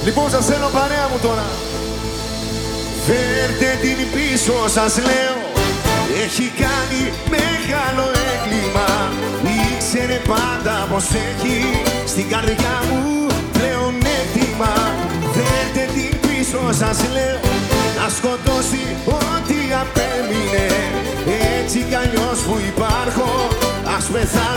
Λοιπόν, σας θέλω παρέα μου τώρα. Φέρτε την πίσω, σας λέω. Έχει κάνει μεγάλο έγκλημα. Ήξερε πάντα πως έχει στην καρδιά μου πλεονέκτημα. Φέρτε την πίσω, σας λέω. Να σκοτώσει ό,τι απέμεινε. Έτσι κι αλλιώς που υπάρχω, ας πεθάνω.